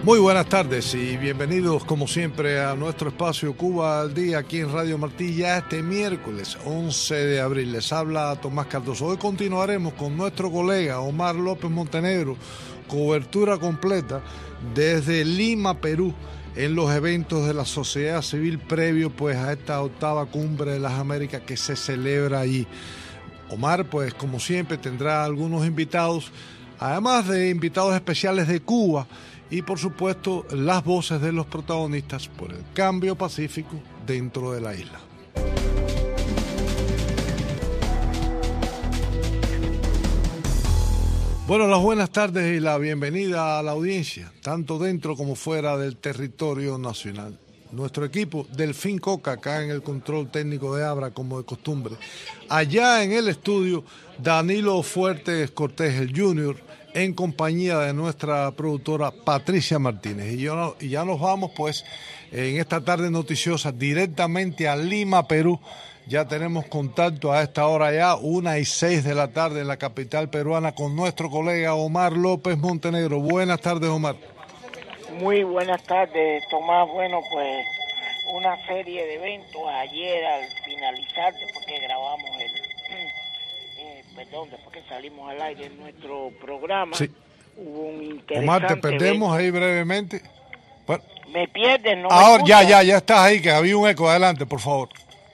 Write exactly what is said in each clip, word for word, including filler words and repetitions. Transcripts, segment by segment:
Muy buenas tardes y bienvenidos como siempre a nuestro espacio Cuba al Día aquí en Radio Martí, ya este miércoles once de abril. Les habla Tomás Cardoso. Hoy continuaremos con nuestro colega Omar López Montenegro, cobertura completa desde Lima, Perú, en los eventos de la sociedad civil previo pues a esta octava cumbre de las Américas que se celebra allí. Omar pues como siempre tendrá algunos invitados, además de invitados especiales de Cuba, y por supuesto las voces de los protagonistas por el cambio pacífico dentro de la isla. Bueno, las buenas tardes y la bienvenida a la audiencia, tanto dentro como fuera del territorio nacional. Nuestro equipo, Delfín Coca, acá en el control técnico de Abra, como de costumbre. Allá en el estudio, Danilo Fuertes Cortés, el Junior, en compañía de nuestra productora Patricia Martínez. Y, yo, y ya nos vamos pues en esta tarde noticiosa directamente a Lima, Perú. Ya tenemos contacto a esta hora ya, una y seis de la tarde en la capital peruana con nuestro colega Omar López Montenegro. Buenas tardes, Omar. Muy buenas tardes, Tomás. Bueno, pues una serie de eventos ayer al finalizar, después que grabamos el... Eh, perdón, después que salimos al aire en nuestro programa, sí. Hubo un interesante Omar, te perdemos evento. Ahí brevemente. Bueno, me pierdes, no ahora me ya, ya, ya estás ahí, que había un eco. Adelante, por favor.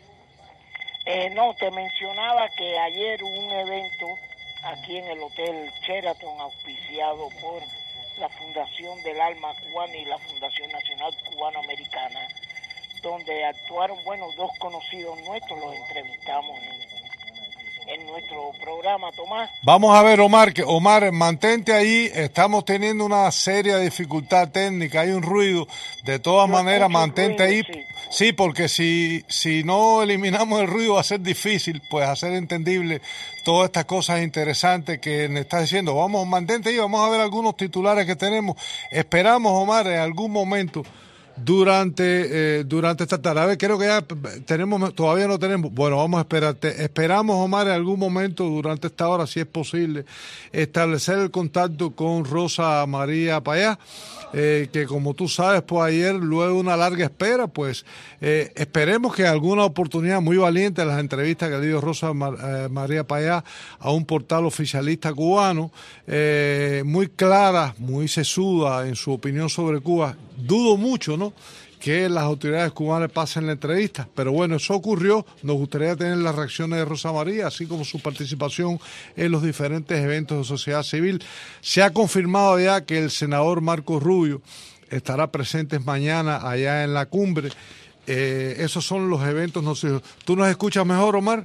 Eh, no, te mencionaba que ayer hubo un evento aquí en el Hotel Sheraton, auspiciado por la Fundación del Alma Cubana y la Fundación Nacional Cubano-Americana, donde actuaron, bueno, dos conocidos nuestros, los entrevistamos en, en nuestro programa, Tomás. Vamos a ver, Omar, que Omar, mantente ahí, estamos teniendo una seria dificultad técnica, hay un ruido, de todas Yo maneras, mantente ruido, ahí, sí. sí, porque si, si no eliminamos el ruido va a ser difícil, pues hacer entendible todas estas cosas interesantes que me estás diciendo. Vamos, mantente ahí, vamos a ver algunos titulares que tenemos, esperamos, Omar, en algún momento durante eh, durante esta tarde. A ver, creo que ya tenemos, todavía no tenemos, bueno, vamos a esperarte. Esperamos, Omar, en algún momento durante esta hora, si es posible, establecer el contacto con Rosa María Payá, eh, que como tú sabes, pues ayer, luego de una larga espera, pues eh, esperemos que alguna oportunidad muy valiente en las entrevistas que dio Rosa Mar, eh, María Payá a un portal oficialista cubano, eh, muy clara, muy sesuda en su opinión sobre Cuba. Dudo mucho, ¿no?, que las autoridades cubanas pasen la entrevista, pero bueno, eso ocurrió. Nos gustaría tener las reacciones de Rosa María, así como su participación en los diferentes eventos de sociedad civil. Se ha confirmado ya que el senador Marco Rubio estará presente mañana allá en la cumbre. Eh, esos son los eventos. No sé, ¿tú nos escuchas mejor, Omar?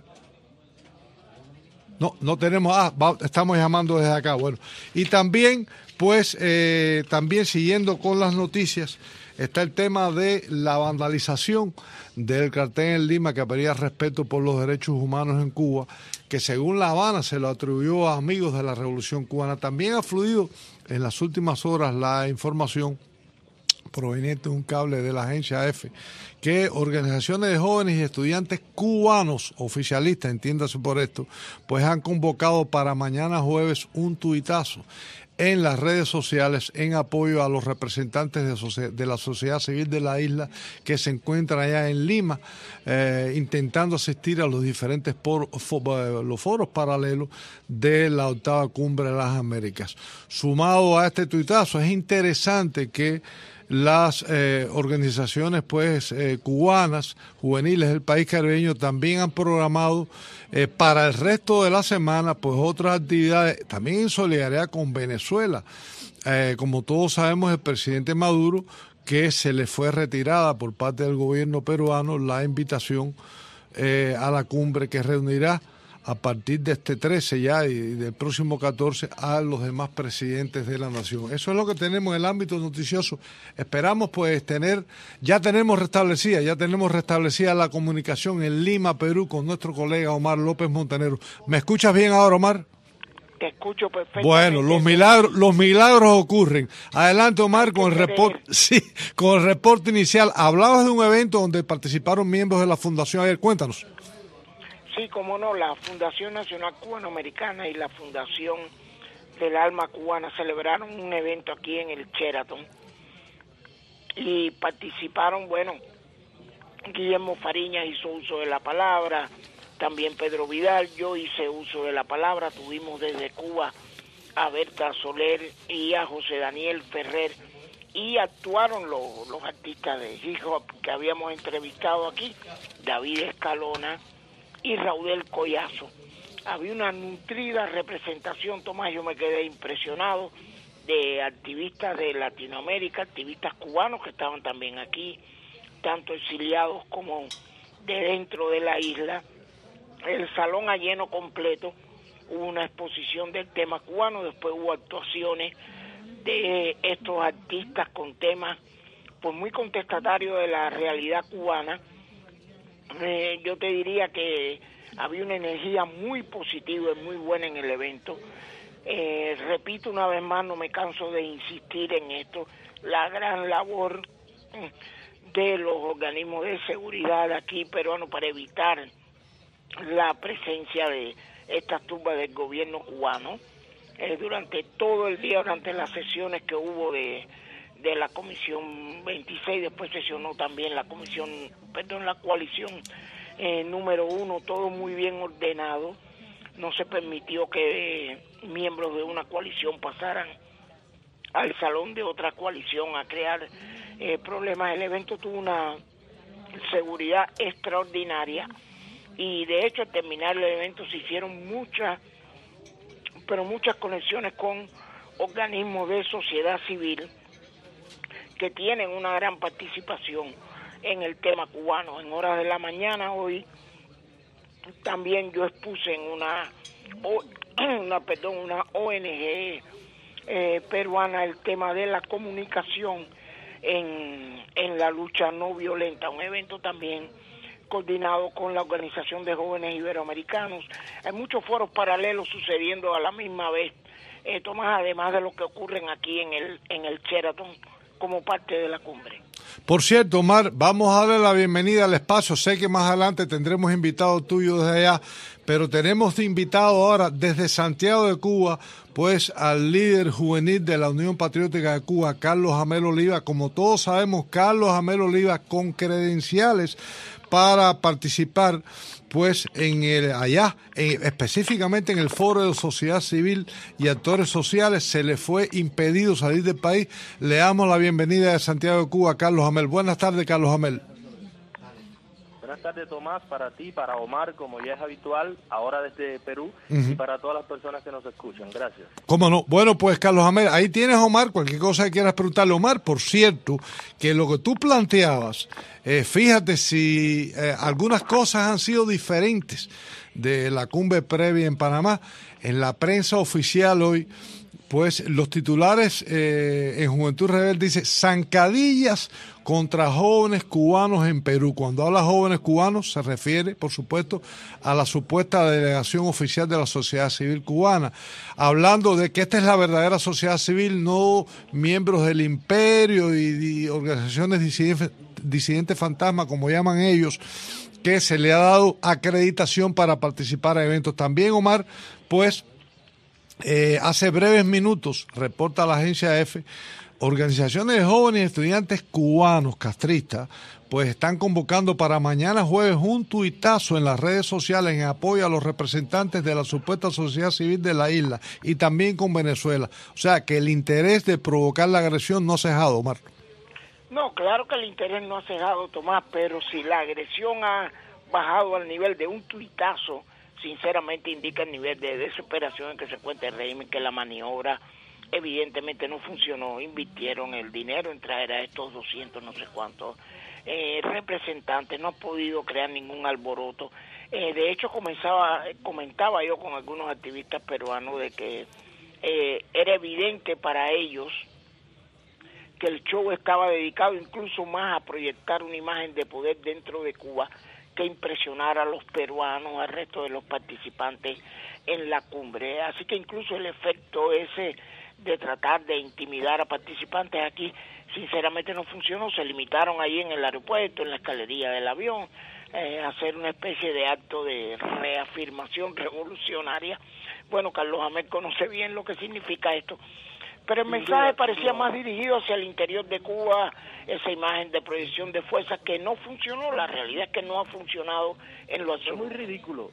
No, no tenemos, ah, va, estamos llamando desde acá, bueno. Y también, pues, eh, también siguiendo con las noticias, está el tema de la vandalización del cartel en Lima que pedía respeto por los derechos humanos en Cuba, que según La Habana se lo atribuyó a amigos de la Revolución Cubana. También ha fluido en las últimas horas la información proveniente de un cable de la agencia A F, que organizaciones de jóvenes y estudiantes cubanos, oficialistas, entiéndase por esto, pues han convocado para mañana jueves un tuitazo en las redes sociales en apoyo a los representantes de, de la sociedad civil de la isla que se encuentran allá en Lima, eh, intentando asistir a los diferentes por, for, los foros paralelos de la octava cumbre de las Américas. Sumado a este tuitazo, es interesante que las eh, organizaciones pues eh, cubanas, juveniles del país caribeño, también han programado eh, para el resto de la semana pues otras actividades, también en solidaridad con Venezuela. Eh, como todos sabemos, el presidente Maduro, que se le fue retirada por parte del gobierno peruano la invitación eh, a la cumbre que reunirá a partir de este trece ya y del próximo catorce a los demás presidentes de la nación. Eso es lo que tenemos en el ámbito noticioso. Esperamos pues tener, ya tenemos restablecida, ya tenemos restablecida la comunicación en Lima, Perú, con nuestro colega Omar López Montenegro. ¿Me escuchas bien ahora, Omar? Te escucho perfectamente. Bueno, los milagros, los milagros ocurren. Adelante, Omar, con el reporte, sí, con el reporte inicial. Hablabas de un evento donde participaron miembros de la Fundación ayer. Cuéntanos. Sí, cómo no, la Fundación Nacional Cubano-Americana y la Fundación del Alma Cubana celebraron un evento aquí en el Sheraton, y participaron, bueno, Guillermo Fariñas hizo uso de la palabra, también Pedro Vidal, yo hice uso de la palabra, tuvimos desde Cuba a Berta Soler y a José Daniel Ferrer, y actuaron los, los artistas de hip hop que habíamos entrevistado aquí, David Escalona y Raudel Collazo. Había una nutrida representación, Tomás, yo me quedé impresionado, de activistas de Latinoamérica, activistas cubanos que estaban también aquí, tanto exiliados como de dentro de la isla. El salón a lleno completo, hubo una exposición del tema cubano, después hubo actuaciones de estos artistas con temas pues muy contestatarios de la realidad cubana. Eh, yo te diría que había una energía muy positiva y muy buena en el evento. Eh, repito una vez más, no me canso de insistir en esto, la gran labor de los organismos de seguridad aquí peruanos para evitar la presencia de estas turbas del gobierno cubano. Eh, durante todo el día, durante las sesiones que hubo de, de la Comisión veintiséis, después sesionó también la Comisión, perdón, la coalición eh, número uno, todo muy bien ordenado. No se permitió que eh, miembros de una coalición pasaran al salón de otra coalición a crear eh, problemas. El evento tuvo una seguridad extraordinaria y de hecho al terminar el evento se hicieron muchas, pero muchas conexiones con organismos de sociedad civil que tienen una gran participación en el tema cubano. En horas de la mañana hoy también yo expuse en una, una, perdón, una O N G eh, peruana el tema de la comunicación en, en la lucha no violenta, un evento también coordinado con la Organización de Jóvenes Iberoamericanos. Hay muchos foros paralelos sucediendo a la misma vez, eh, Tomás, además de lo que ocurren aquí en el, en el Sheraton como parte de la cumbre. Por cierto, Omar, vamos a darle la bienvenida al espacio. Sé que más adelante tendremos invitados tuyos desde allá, pero tenemos de invitado ahora desde Santiago de Cuba, pues al líder juvenil de la Unión Patriótica de Cuba, Carlos Jamel Oliva. Como todos sabemos, Carlos Jamel Oliva con credenciales para participar pues en el allá, en, específicamente en el foro de sociedad civil y actores sociales, se le fue impedido salir del país. Le damos la bienvenida de Santiago de Cuba a Carlos Jamel. Buenas tardes, Carlos Jamel. Buenas tardes, Tomás, para ti, para Omar, como ya es habitual, ahora desde Perú, uh-huh. y para todas las personas que nos escuchan. Gracias. ¿Cómo no? Bueno, pues, Carlos Jamel, ahí tienes, Omar, cualquier cosa que quieras preguntarle. Omar, por cierto, que lo que tú planteabas, eh, fíjate si eh, algunas cosas han sido diferentes de la cumbre previa en Panamá. En la prensa oficial hoy, pues los titulares eh, en Juventud Rebelde dice zancadillas contra jóvenes cubanos en Perú. Cuando habla jóvenes cubanos se refiere, por supuesto, a la supuesta delegación oficial de la sociedad civil cubana, hablando de que esta es la verdadera sociedad civil, no miembros del imperio y, y organizaciones disidentes, disidentes fantasma, como llaman ellos, que se le ha dado acreditación para participar en eventos. También, Omar, pues Eh, hace breves minutos, reporta la agencia EFE, organizaciones de jóvenes y estudiantes cubanos castristas, pues están convocando para mañana jueves un tuitazo en las redes sociales en apoyo a los representantes de la supuesta sociedad civil de la isla y también con Venezuela. O sea, que el interés de provocar la agresión no ha cejado, Omar. No, claro que el interés no ha cejado, Tomás, pero si la agresión ha bajado al nivel de un tuitazo, sinceramente indica el nivel de desesperación en que se encuentra el régimen, que la maniobra evidentemente no funcionó. Invirtieron el dinero en traer a estos doscientos no sé cuántos eh, representantes, no ha podido crear ningún alboroto. Eh, de hecho, comenzaba, comentaba yo con algunos activistas peruanos de que eh, era evidente para ellos que el show estaba dedicado incluso más a proyectar una imagen de poder dentro de Cuba que impresionar a los peruanos, al resto de los participantes en la cumbre. Así que incluso el efecto ese de tratar de intimidar a participantes aquí, sinceramente no funcionó. Se limitaron ahí en el aeropuerto, en la escalería del avión, eh, a hacer una especie de acto de reafirmación revolucionaria. Bueno, Carlos Jamel conoce bien lo que significa esto, pero el mensaje parecía más dirigido hacia el interior de Cuba, esa imagen de proyección de fuerzas que no funcionó. La realidad es que no ha funcionado en lo absoluto. Es muy ridículo.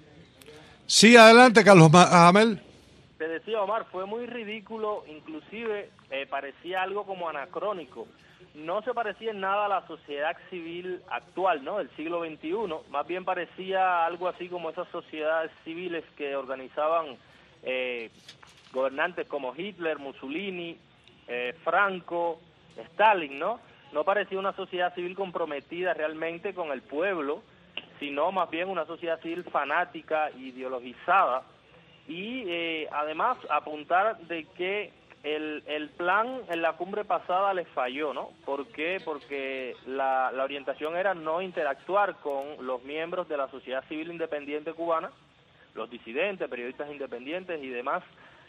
Sí, adelante, Carlos Jamel. Te decía, Omar, fue muy ridículo, inclusive eh, parecía algo como anacrónico. No se parecía en nada a la sociedad civil actual, ¿no?, del siglo veintiuno, más bien parecía algo así como esas sociedades civiles que organizaban eh, gobernantes como Hitler, Mussolini, eh, Franco, Stalin, ¿no? No parecía una sociedad civil comprometida realmente con el pueblo, sino más bien una sociedad civil fanática, ideologizada, y eh, además apuntar de que el, el plan en la cumbre pasada les falló, ¿no? ¿Por qué? Porque la, la orientación era no interactuar con los miembros de la sociedad civil independiente cubana, los disidentes, periodistas independientes y demás,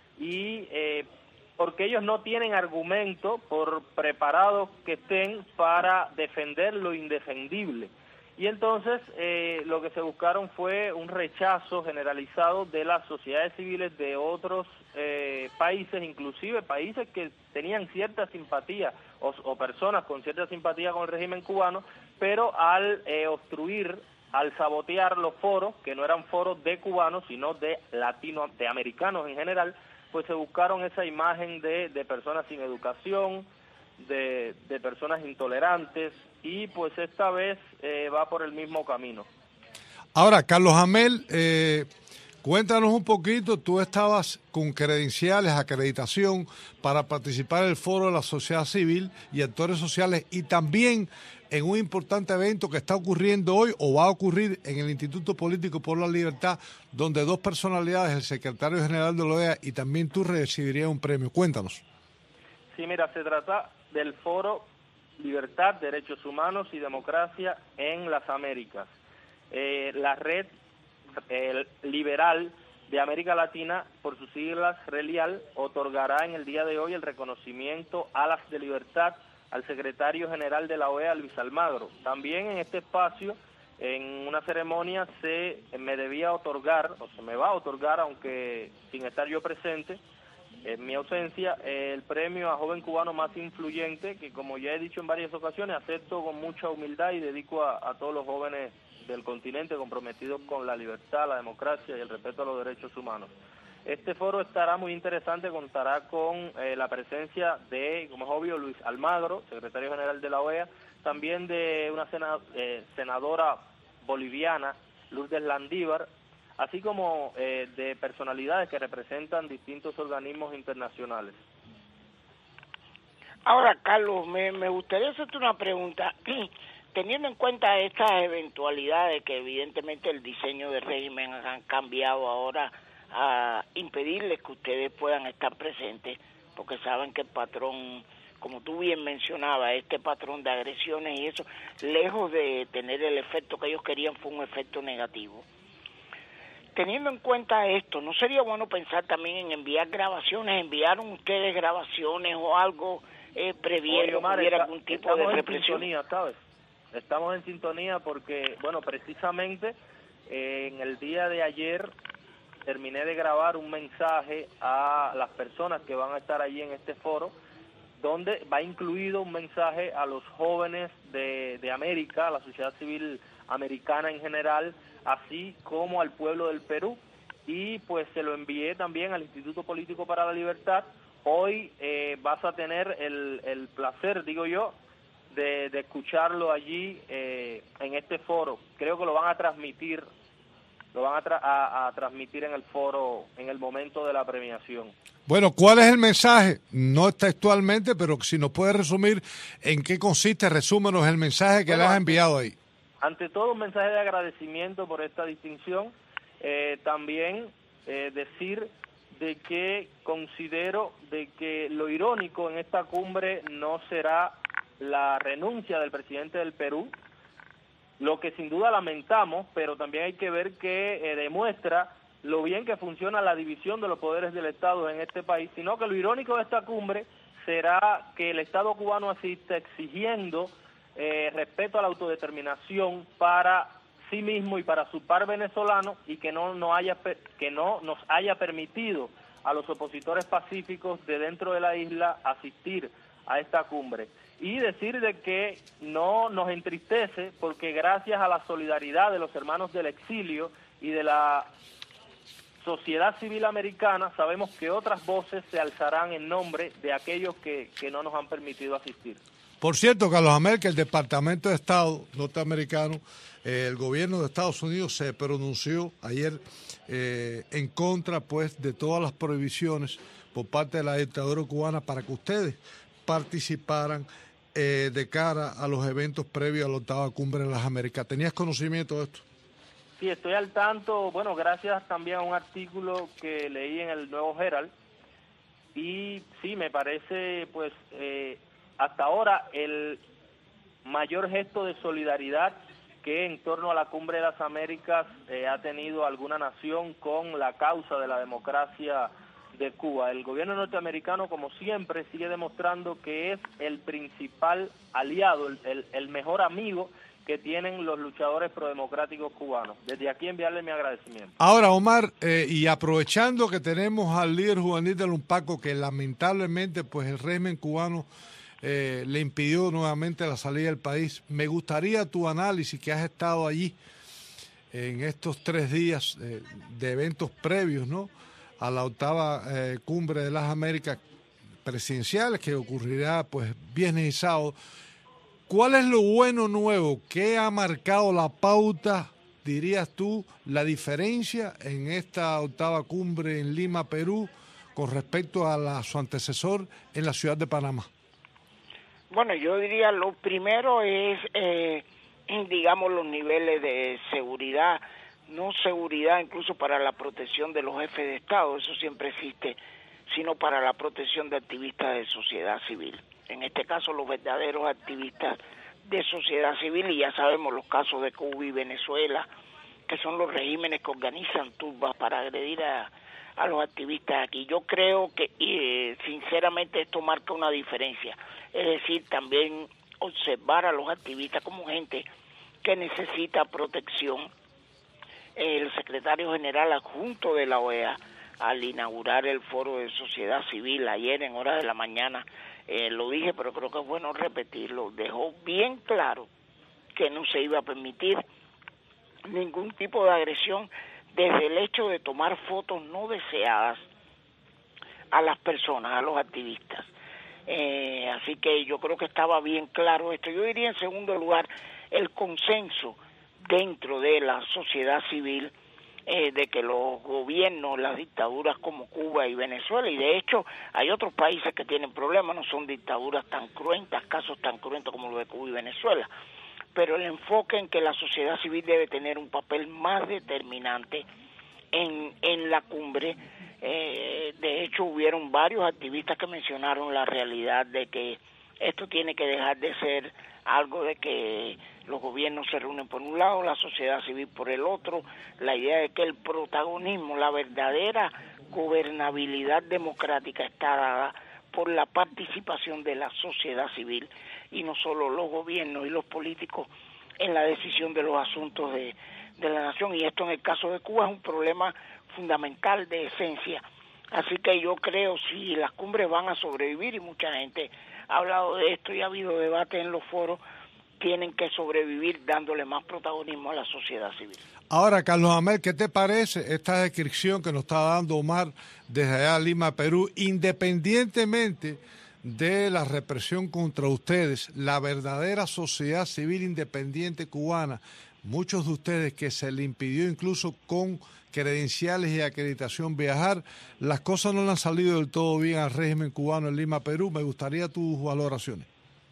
y eh, porque ellos no tienen argumento, por preparados que estén, para defender lo indefendible. Y entonces eh, lo que se buscaron fue un rechazo generalizado de las sociedades civiles de otros eh, países, inclusive países que tenían cierta simpatía o, o personas con cierta simpatía con el régimen cubano, pero al eh, obstruir, al sabotear los foros, que no eran foros de cubanos, sino de latino, de americanos en general, pues se buscaron esa imagen de, de personas sin educación, de, de personas intolerantes, y pues esta vez eh, va por el mismo camino. Ahora, Carlos Jamel, eh, cuéntanos un poquito, tú estabas con credenciales, acreditación para participar en el foro de la sociedad civil y actores sociales, y también en un importante evento que está ocurriendo hoy o va a ocurrir en el Instituto Político por la Libertad, donde dos personalidades, el secretario general de la O E A y también tú, recibirías un premio. Cuéntanos. Sí, mira, se trata del foro Libertad, Derechos Humanos y Democracia en las Américas. Eh, la red eh, liberal de América Latina, por sus siglas RELIAL, otorgará en el día de hoy el reconocimiento Alas de Libertad al secretario general de la O E A, Luis Almagro. También en este espacio, en una ceremonia, se me debía otorgar, o se me va a otorgar, aunque sin estar yo presente, en mi ausencia, el premio a joven cubano más influyente, que como ya he dicho en varias ocasiones, acepto con mucha humildad y dedico a, a todos los jóvenes del continente comprometidos con la libertad, la democracia y el respeto a los derechos humanos. Este foro estará muy interesante, contará con eh, la presencia de, como es obvio, Luis Almagro, secretario general de la O E A, también de una sena, eh, senadora boliviana, Lourdes Landívar, así como eh, de personalidades que representan distintos organismos internacionales. Ahora, Carlos, me, me gustaría hacerte una pregunta. Teniendo en cuenta estas eventualidades que evidentemente el diseño del régimen han cambiado ahora a impedirles que ustedes puedan estar presentes, porque saben que el patrón, como tú bien mencionabas, este patrón de agresiones y eso, lejos de tener el efecto que ellos querían, fue un efecto negativo. Teniendo en cuenta esto, ¿no sería bueno pensar también en enviar grabaciones? ¿Enviaron ustedes grabaciones o algo eh, previendo que hubiera algún tipo de represión? Estamos en sintonía, ¿sabes? Estamos en sintonía porque, bueno, precisamente eh, en el día de ayer terminé de grabar un mensaje a las personas que van a estar allí en este foro, donde va incluido un mensaje a los jóvenes de, de América, a la sociedad civil americana en general, así como al pueblo del Perú, y pues se lo envié también al Instituto Político para la Libertad. Hoy eh, vas a tener el, el placer, digo yo, de, de escucharlo allí eh, en este foro. Creo que lo van a transmitir, lo van a, tra a, a transmitir en el foro en el momento de la premiación. Bueno, ¿cuál es el mensaje? No textualmente, pero si nos puede resumir en qué consiste, resúmenos el mensaje que bueno, le has enviado ahí. Ante todo, un mensaje de agradecimiento por esta distinción. Eh, también eh, decir de que considero de que lo irónico en esta cumbre no será la renuncia del presidente del Perú, lo que sin duda lamentamos, pero también hay que ver que eh, demuestra lo bien que funciona la división de los poderes del Estado en este país, sino que lo irónico de esta cumbre será que el Estado cubano asista exigiendo eh, respeto a la autodeterminación para sí mismo y para su par venezolano, y que no, no haya, que no nos haya permitido a los opositores pacíficos de dentro de la isla asistir a esta cumbre. Y decir de que no nos entristece porque gracias a la solidaridad de los hermanos del exilio y de la sociedad civil americana, sabemos que otras voces se alzarán en nombre de aquellos que, que no nos han permitido asistir. Por cierto, Carlos Amel, que el Departamento de Estado norteamericano, eh, el gobierno de Estados Unidos se pronunció ayer eh, en contra pues de todas las prohibiciones por parte de la dictadura cubana para que ustedes participaran eh, de cara a los eventos previos a la octava cumbre de las Américas. ¿Tenías conocimiento de esto? Sí, estoy al tanto, bueno, gracias también a un artículo que leí en el Nuevo Herald, y sí, me parece, pues, eh, hasta ahora el mayor gesto de solidaridad que en torno a la Cumbre de las Américas eh, ha tenido alguna nación con la causa de la democracia de Cuba. El gobierno norteamericano, como siempre, sigue demostrando que es el principal aliado, el, el, el mejor amigo que tienen los luchadores prodemocráticos cubanos. Desde aquí enviarle mi agradecimiento. Ahora, Omar, eh, y aprovechando que tenemos al líder juvenil del UNPACO, que lamentablemente pues el régimen cubano eh, le impidió nuevamente la salida del país, me gustaría tu análisis, que has estado allí en estos tres días eh, de eventos previos, ¿no?, a la octava eh, cumbre de las Américas presidenciales, que ocurrirá pues viernes y sábado. ¿Cuál es lo bueno nuevo que ha marcado la pauta, dirías tú, la diferencia en esta octava cumbre en Lima, Perú, con respecto a la, su antecesor en la ciudad de Panamá? Bueno, yo diría lo primero es, eh, digamos, los niveles de seguridad, no seguridad incluso para la protección de los jefes de Estado, eso siempre existe, sino para la protección de activistas de sociedad civil. En este caso, los verdaderos activistas de sociedad civil, y ya sabemos los casos de Cuba y Venezuela, que son los regímenes que organizan turbas para agredir a, a los activistas aquí. Yo creo que, y, sinceramente, esto marca una diferencia. Es decir, también observar a los activistas como gente que necesita protección. El secretario general adjunto de la O E A, al inaugurar el foro de sociedad civil ayer en horas de la mañana, eh, lo dije, pero creo que es bueno repetirlo, dejó bien claro que no se iba a permitir ningún tipo de agresión, desde el hecho de tomar fotos no deseadas a las personas, a los activistas. Eh, así que yo creo que estaba bien claro esto. Yo diría, en segundo lugar, el consenso dentro de la sociedad civil eh, de que los gobiernos, las dictaduras como Cuba y Venezuela, y de hecho hay otros países que tienen problemas, no son dictaduras tan cruentas, casos tan cruentos como los de Cuba y Venezuela, pero el enfoque en que la sociedad civil debe tener un papel más determinante en, en la cumbre. Eh, de hecho, hubieron varios activistas que mencionaron la realidad de que esto tiene que dejar de ser algo de que los gobiernos se reúnen por un lado, la sociedad civil por el otro, la idea de que el protagonismo, la verdadera gobernabilidad democrática está dada por la participación de la sociedad civil y no solo los gobiernos y los políticos en la decisión de los asuntos de, de la nación. Y esto en el caso de Cuba es un problema fundamental de esencia. Así que yo creo, si las cumbres van a sobrevivir, y mucha gente ha hablado de esto y ha habido debate en los foros, tienen que sobrevivir dándole más protagonismo a la sociedad civil. Ahora, Carlos Amel, ¿qué te parece esta descripción que nos está dando Omar desde allá Lima, Perú? Independientemente de la represión contra ustedes, la verdadera sociedad civil independiente cubana, muchos de ustedes que se le impidió incluso con credenciales y acreditación viajar, las cosas no le han salido del todo bien al régimen cubano en Lima, Perú. Me gustaría tus valoraciones.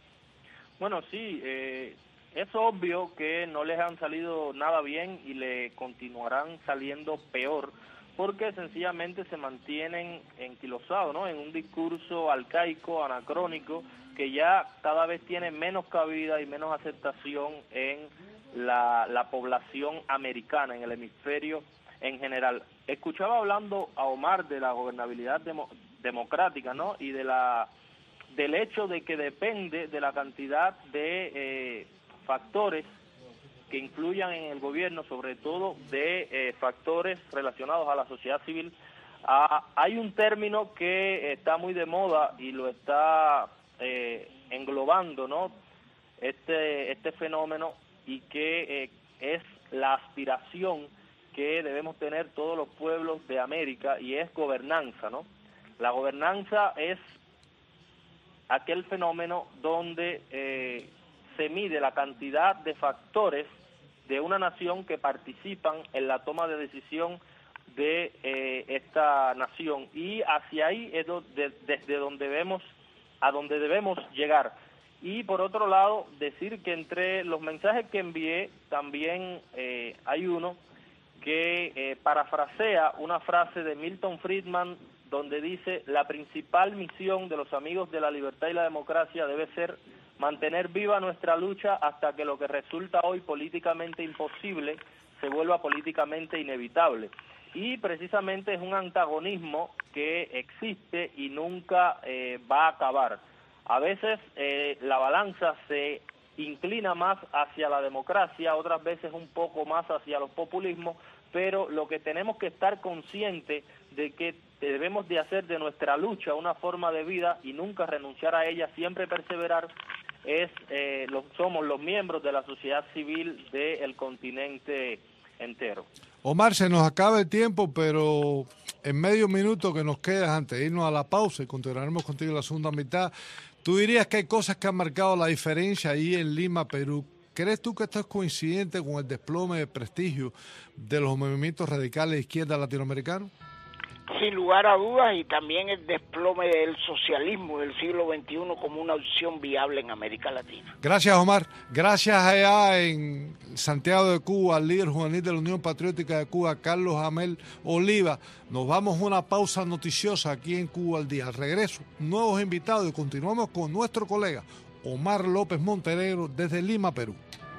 Bueno, sí, eh, es obvio que no les han salido nada bien y le continuarán saliendo peor, porque sencillamente se mantienen enquilosados, ¿no?, en un discurso arcaico, anacrónico, que ya cada vez tiene menos cabida y menos aceptación en la, la población americana, en el hemisferio en general. Escuchaba hablando a Omar de la gobernabilidad demo, democrática, ¿no?, y de la del hecho de que depende de la cantidad de eh, factores que influyan en el gobierno, sobre todo de eh, factores relacionados a la sociedad civil. Ah, hay un término que está muy de moda y lo está eh, englobando, ¿no? Este, este fenómeno, y que eh, es la aspiración que debemos tener todos los pueblos de América, y es gobernanza, ¿no? La gobernanza es aquel fenómeno donde eh, se mide la cantidad de factores de una nación que participan en la toma de decisión de eh, esta nación, y hacia ahí es do, de, desde donde vemos a donde debemos llegar. Y por otro lado, decir que entre los mensajes que envié también eh, hay uno que eh, parafrasea una frase de Milton Friedman, donde dice: la principal misión de los amigos de la libertad y la democracia debe ser mantener viva nuestra lucha hasta que lo que resulta hoy políticamente imposible se vuelva políticamente inevitable. Y precisamente es un antagonismo que existe y nunca eh, va a acabar. A veces eh, la balanza se inclina más hacia la democracia, otras veces un poco más hacia los populismos, pero lo que tenemos que estar conscientes de que debemos de hacer de nuestra lucha una forma de vida y nunca renunciar a ella, siempre perseverar, es eh, lo, somos los miembros de la sociedad civil del continente entero. Omar, se nos acaba el tiempo, pero en medio minuto que nos queda antes de irnos a la pausa, y continuaremos contigo en la segunda mitad, tú dirías que hay cosas que han marcado la diferencia ahí en Lima, Perú. ¿Crees tú que esto es coincidente con el desplome de prestigio de los movimientos radicales de izquierda latinoamericanos? Sin lugar a dudas, y también el desplome del socialismo del siglo veintiuno como una opción viable en América Latina. Gracias, Omar. Gracias allá en Santiago de Cuba al líder juvenil de la Unión Patriótica de Cuba, Carlos Amel Oliva. Nos vamos a una pausa noticiosa aquí en Cuba al Día. Al regreso, nuevos invitados, y continuamos con nuestro colega Omar López Montenegro desde Lima, Perú.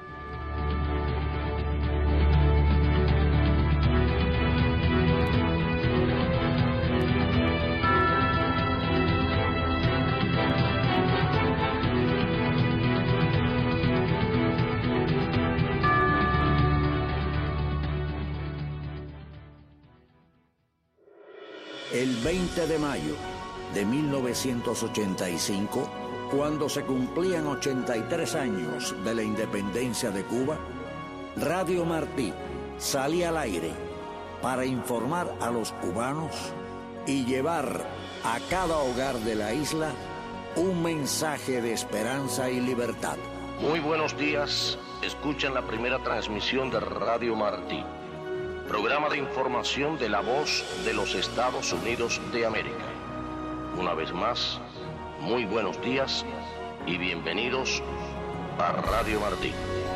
El veinte de mayo de mil novecientos ochenta y cinco, cuando se cumplían ochenta y tres años de la independencia de Cuba, Radio Martí salía al aire para informar a los cubanos y llevar a cada hogar de la isla un mensaje de esperanza y libertad. Muy buenos días, escuchan la primera transmisión de Radio Martí, programa de información de la voz de los Estados Unidos de América. Una vez más, muy buenos días y bienvenidos a Radio Martí.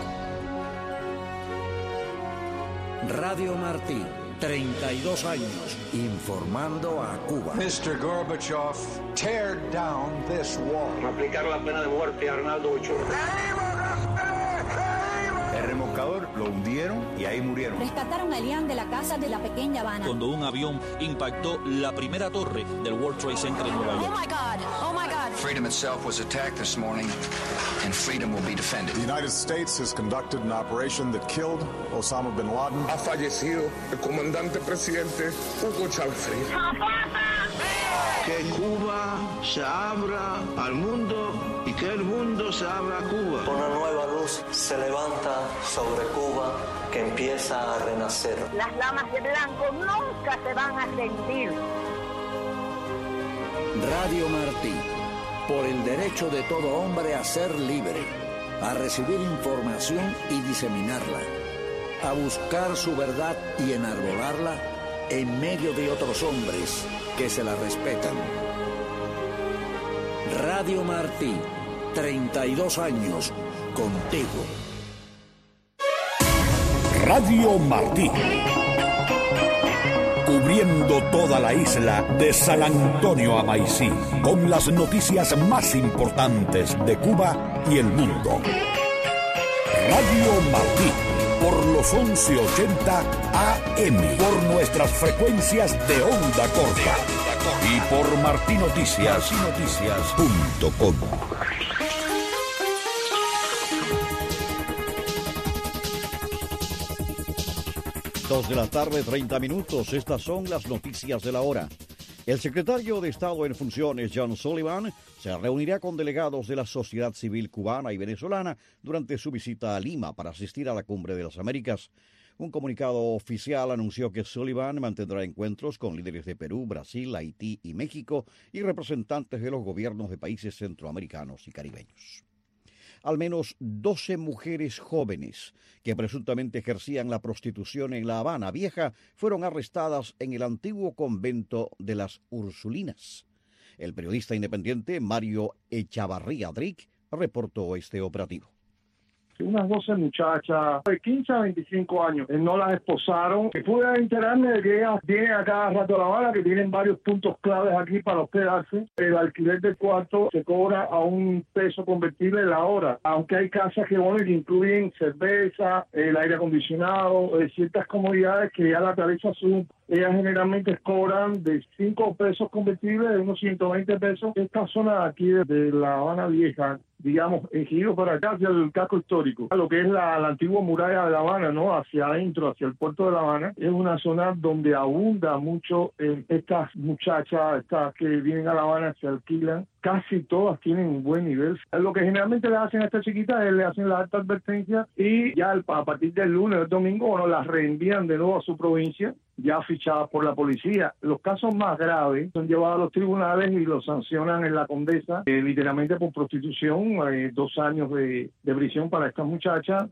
Radio Martí, treinta y dos años informando a Cuba. mister Gorbachev, tear down this wall. Aplicar la pena de muerte a Arnaldo Ochoa. El remolcador lo hundieron y ahí murieron. Rescataron a Elian de la casa de la pequeña Habana. Cuando un avión impactó la primera torre del World Trade Center en Nueva York. Oh my God, oh my God. Freedom itself was attacked this morning, and freedom will be defended. The United States has conducted an operation that killed Osama bin Laden. Ha fallecido el comandante presidente Hugo Chávez. Que Cuba se abra al mundo y que el mundo se abra a Cuba. Una nueva luz se levanta sobre Cuba que empieza a renacer. Las lamas de blanco nunca se van a rendir. Radio Martí, por el derecho de todo hombre a ser libre, a recibir información y diseminarla, a buscar su verdad y enarbolarla en medio de otros hombres que se la respetan. Radio Martí, treinta y dos años contigo. Radio Martí, cubriendo toda la isla de San Antonio a Maicí, con las noticias más importantes de Cuba y el mundo. Radio Martí, por los once ochenta A M, por nuestras frecuencias de onda corta y por martinoticias punto com. Dos de la tarde, treinta minutos. Estas son las noticias de la hora. El secretario de Estado en funciones, John Sullivan, se reunirá con delegados de la sociedad civil cubana y venezolana durante su visita a Lima para asistir a la Cumbre de las Américas. Un comunicado oficial anunció que Sullivan mantendrá encuentros con líderes de Perú, Brasil, Haití y México y representantes de los gobiernos de países centroamericanos y caribeños. Al menos doce mujeres jóvenes que presuntamente ejercían la prostitución en La Habana Vieja fueron arrestadas en el antiguo convento de las Ursulinas. El periodista independiente Mario Echavarría Drick reportó este operativo. Unas doce muchachas de quince a veinticinco años, no las esposaron. Pude enterarme de que ellas vienen a cada rato a La Habana, que tienen varios puntos claves aquí para hospedarse. El alquiler del cuarto se cobra a un peso convertible la hora, aunque hay casas que, bueno, que incluyen cerveza, el aire acondicionado, eh, ciertas comodidades que ya la tarifa sube. Ellas generalmente cobran de cinco pesos convertibles, de unos ciento veinte pesos. Esta zona de aquí de La Habana Vieja, digamos, en giro para acá hacia el casco histórico, lo que es la, la antigua muralla de La Habana, ¿no? Hacia adentro, hacia el puerto de La Habana, es una zona donde abunda mucho eh, estas muchachas, estas que vienen a La Habana, se alquilan. Casi todas tienen un buen nivel. Lo que generalmente le hacen a estas chiquitas es le hacen la alta advertencia y ya a partir del lunes o el domingo, bueno, las reenvían de nuevo a su provincia, ya fichadas por la policía. Los casos más graves son llevados a los tribunales y los sancionan en la Condesa, eh, literalmente por prostitución, eh, dos años de, de prisión para estas muchachas.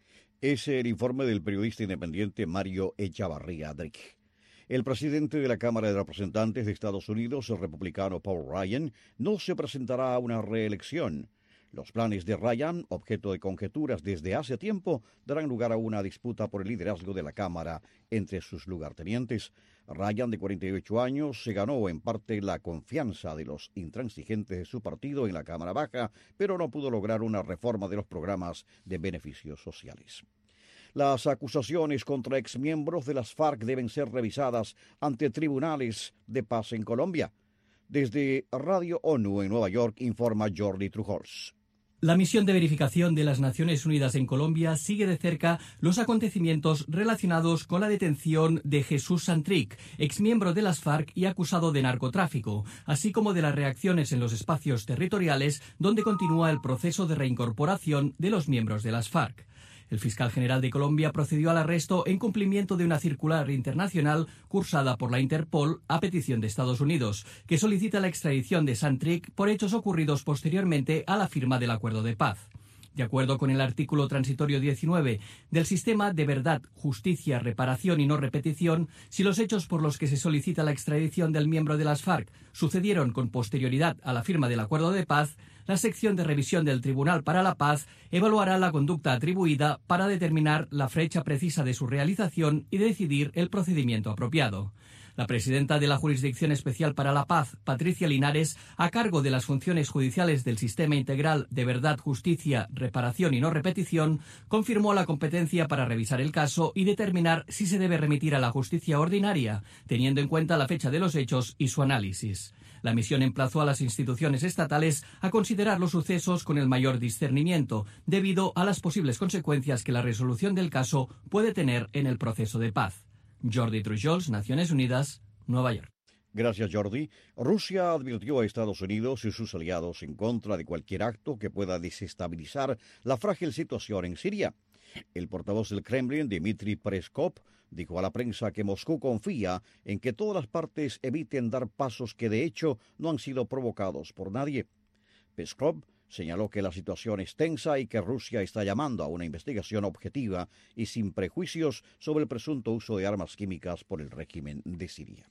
Es el informe del periodista independiente Mario Echavarría Drick. El presidente de la Cámara de Representantes de Estados Unidos, el republicano Paul Ryan, no se presentará a una reelección. Los planes de Ryan, objeto de conjeturas desde hace tiempo, darán lugar a una disputa por el liderazgo de la Cámara entre sus lugartenientes. Ryan, de cuarenta y ocho años, se ganó en parte la confianza de los intransigentes de su partido en la Cámara Baja, pero no pudo lograr una reforma de los programas de beneficios sociales. Las acusaciones contra exmiembros de las FARC deben ser revisadas ante tribunales de paz en Colombia. Desde Radio ONU en Nueva York informa Jordi Trujols. La misión de verificación de las Naciones Unidas en Colombia sigue de cerca los acontecimientos relacionados con la detención de Jesús Santrich, exmiembro de las FARC y acusado de narcotráfico, así como de las reacciones en los espacios territoriales donde continúa el proceso de reincorporación de los miembros de las FARC. El fiscal general de Colombia procedió al arresto en cumplimiento de una circular internacional cursada por la Interpol a petición de Estados Unidos, que solicita la extradición de Santrich por hechos ocurridos posteriormente a la firma del acuerdo de paz. De acuerdo con el artículo transitorio diecinueve del Sistema de Verdad, Justicia, Reparación y No Repetición, si los hechos por los que se solicita la extradición del miembro de las FARC sucedieron con posterioridad a la firma del acuerdo de paz, la sección de revisión del Tribunal para la Paz evaluará la conducta atribuida para determinar la fecha precisa de su realización y decidir el procedimiento apropiado. La presidenta de la Jurisdicción Especial para la Paz, Patricia Linares, a cargo de las funciones judiciales del Sistema Integral de Verdad, Justicia, Reparación y No Repetición, confirmó la competencia para revisar el caso y determinar si se debe remitir a la justicia ordinaria, teniendo en cuenta la fecha de los hechos y su análisis. La misión emplazó a las instituciones estatales a considerar los sucesos con el mayor discernimiento, debido a las posibles consecuencias que la resolución del caso puede tener en el proceso de paz. Jordi Trujols, Naciones Unidas, Nueva York. Gracias, Jordi. Rusia advirtió a Estados Unidos y sus aliados en contra de cualquier acto que pueda desestabilizar la frágil situación en Siria. El portavoz del Kremlin, Dmitry Peskov, dijo a la prensa que Moscú confía en que todas las partes eviten dar pasos que de hecho no han sido provocados por nadie. Peskov señaló que la situación es tensa y que Rusia está llamando a una investigación objetiva y sin prejuicios sobre el presunto uso de armas químicas por el régimen de Siria.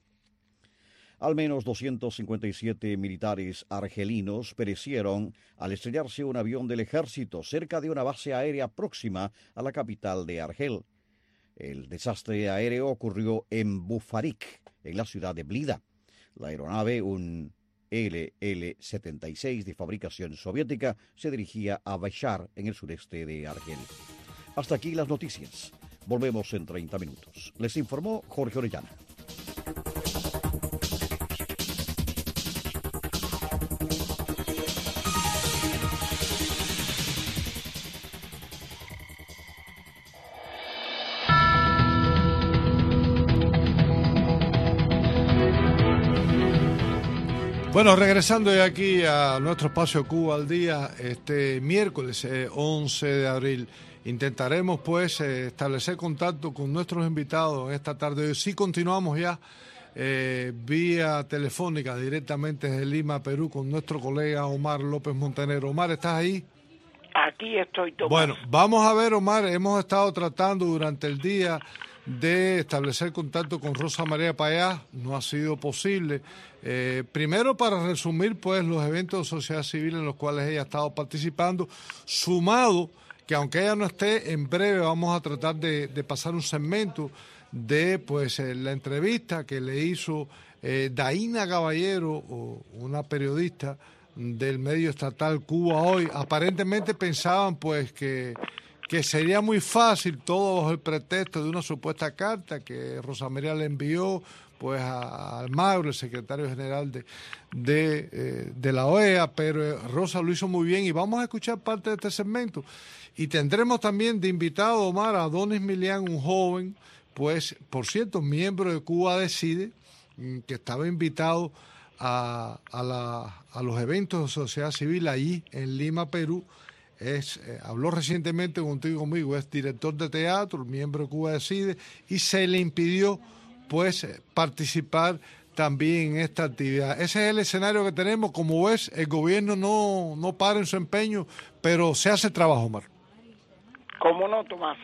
Al menos doscientos cincuenta y siete militares argelinos perecieron al estrellarse un avión del ejército cerca de una base aérea próxima a la capital de Argel. El desastre aéreo ocurrió en Bufarik, en la ciudad de Blida. La aeronave, un L L setenta y seis de fabricación soviética, se dirigía a Bashar, en el sureste de Argel. Hasta aquí las noticias. Volvemos en treinta minutos. Les informó Jorge Orellana. Bueno, regresando ya aquí a nuestro espacio Cuba al Día, este miércoles eh, once de abril, intentaremos pues eh, establecer contacto con nuestros invitados en esta tarde. Hoy sí continuamos ya eh, vía telefónica directamente desde Lima, Perú, con nuestro colega Omar López Montenegro. Omar, ¿estás ahí? Aquí estoy, Tomás. Bueno, vamos a ver, Omar, hemos estado tratando durante el día de establecer contacto con Rosa María Payá, no ha sido posible. Eh, primero, para resumir pues los eventos de sociedad civil en los cuales ella ha estado participando, sumado que aunque ella no esté, en breve vamos a tratar de, de pasar un segmento de pues eh, la entrevista que le hizo eh, Daina Caballero, o una periodista del medio estatal Cuba Hoy. Aparentemente pensaban pues que que sería muy fácil, todo bajo el pretexto de una supuesta carta que Rosa María le envió pues a Almagro, el secretario general de de, eh, de la O E A, pero Rosa lo hizo muy bien y vamos a escuchar parte de este segmento. Y tendremos también de invitado, Omar, a Adonis Milián, un joven, pues, por cierto, miembro de Cuba Decide, que estaba invitado a, a, la, a los eventos de sociedad civil allí en Lima, Perú. Es, eh, habló recientemente contigo conmigo, es director de teatro, miembro de Cuba Decide, y se le impidió pues participar también en esta actividad. Ese es el escenario que tenemos. Como ves, el gobierno no, no para en su empeño, pero se hace trabajo, Omar. ¿Cómo no, Tomás?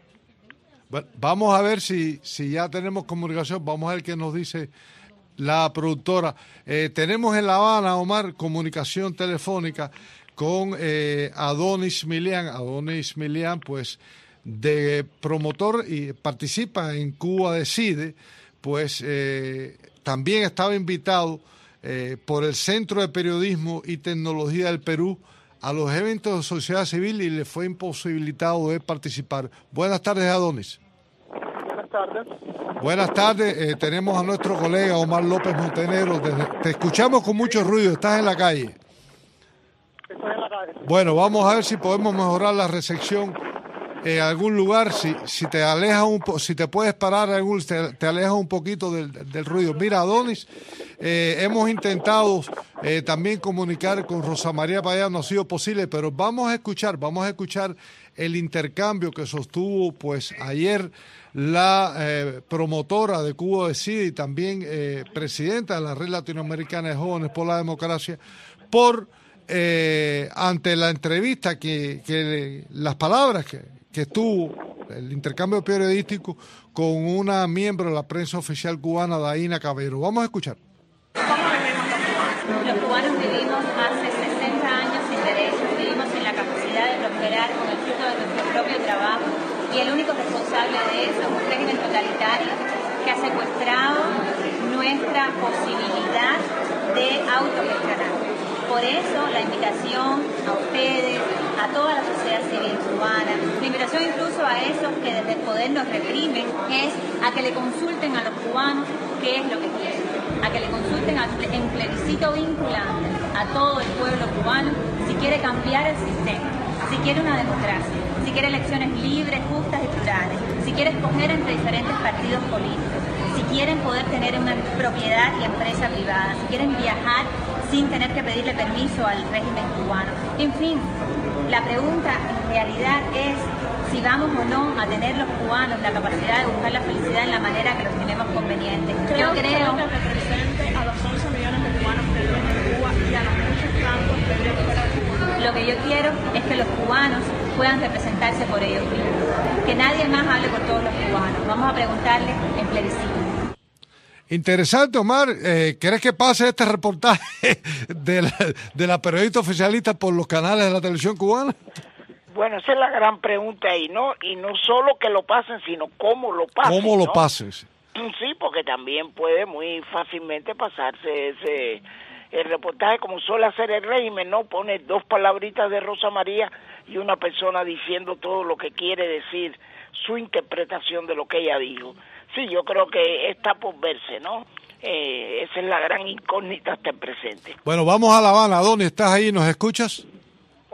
Bueno, vamos a ver si, si ya tenemos comunicación, vamos a ver qué nos dice la productora. Eh, tenemos en La Habana, Omar, comunicación telefónica con eh, Adonis Milián. Adonis Milián, pues, de promotor y participa en Cuba Decide, pues eh, también estaba invitado eh, por el Centro de Periodismo y Tecnología del Perú a los eventos de sociedad civil y le fue imposibilitado de participar. Buenas tardes, Adonis. Buenas tardes. Buenas tardes, eh, tenemos a nuestro colega Omar López Montenegro. Te escuchamos con mucho ruido, estás en la calle. Estoy en la calle. Bueno, vamos a ver si podemos mejorar la recepción en algún lugar, si si te alejas un po si te puedes parar algún te, te alejas un poquito del, del ruido. Mira, Adonis, eh, hemos intentado eh, también comunicar con Rosa María Payá, no ha sido posible, pero vamos a escuchar, vamos a escuchar el intercambio que sostuvo pues ayer la eh, promotora de Cuba Decide y también eh, presidenta de la Red Latinoamericana de Jóvenes por la Democracia, por eh, ante la entrevista que, que las palabras que que estuvo el intercambio periodístico con una miembro de la prensa oficial cubana, Daina Caballero. Vamos a escuchar. Los cubanos vivimos hace sesenta años sin derechos, vivimos sin la capacidad de prosperar con el fruto de nuestro propio trabajo, y el único responsable de eso es un régimen totalitario que ha secuestrado nuestra posibilidad de autogestionar. Por eso la invitación a ustedes, a toda la sociedad civil cubana, la invitación incluso a esos que desde el poder nos reprimen, es a que le consulten a los cubanos qué es lo que quieren, a que le consulten en plebiscito vinculante a todo el pueblo cubano si quiere cambiar el sistema, si quiere una democracia, si quiere elecciones libres, justas y plurales, si quiere escoger entre diferentes partidos políticos, si quieren poder tener una propiedad y empresa privada, si quieren viajar sin tener que pedirle permiso al régimen cubano. En fin, la pregunta en realidad es si vamos o no a tener los cubanos la capacidad de buscar la felicidad en la manera que los tenemos conveniente. Yo creo que represente a los once millones de cubanos que viven en Cuba y a los muchos tantos que viven fuera de Cuba. Lo que yo quiero es que los cubanos puedan representarse por ellos mismos, que nadie más hable por todos los cubanos. Vamos a preguntarle en plebiscito. Interesante, Omar. Eh, ¿Crees que pase este reportaje de la, de la periodista oficialista por los canales de la televisión cubana? Bueno, esa es la gran pregunta ahí, ¿no? Y no solo que lo pasen, sino cómo lo pasen. ¿Cómo lo ¿no? pasen? Sí, porque también puede muy fácilmente pasarse ese el reportaje, como suele hacer el régimen, ¿no? Pone dos palabritas de Rosa María y una persona diciendo todo lo que quiere decir, su interpretación de lo que ella dijo. Sí, yo creo que está por verse, ¿no? Eh, esa es la gran incógnita hasta el presente. Bueno, vamos a La Habana. Adonis, ¿estás ahí? ¿Nos escuchas?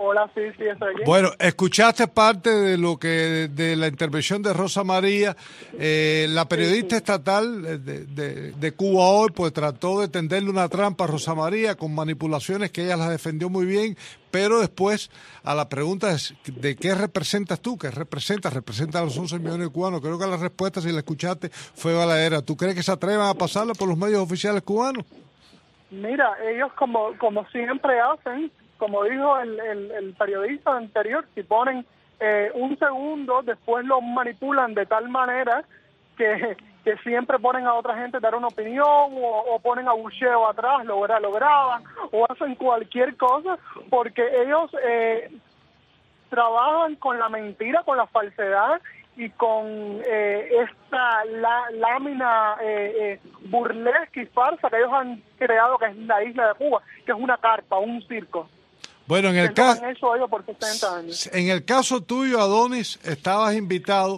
Hola, sí, sí, estoy aquí. Bueno, escuchaste parte de lo que de la intervención de Rosa María. Eh, la periodista sí, sí. estatal de, de, de Cuba Hoy, pues trató de tenderle una trampa a Rosa María con manipulaciones que ella las defendió muy bien, pero después a la pregunta es, ¿de qué representas tú? ¿Qué representas? ¿Representas a los once millones de cubanos? Creo que la respuesta, si la escuchaste, fue valedera. ¿Tú crees que se atrevan a pasarla por los medios oficiales cubanos? Mira, ellos como como siempre hacen, como dijo el, el, el periodista anterior, si ponen eh, un segundo, después lo manipulan de tal manera que, que siempre ponen a otra gente a dar una opinión o, o ponen a bucheo atrás, lo, lo graban o hacen cualquier cosa, porque ellos eh, trabajan con la mentira, con la falsedad y con eh, esta la, lámina eh, eh, burlesca y farsa que ellos han creado, que es la isla de Cuba, que es una carpa, un circo. Bueno, en el caso por sesenta años. En el caso tuyo, Adonis, estabas invitado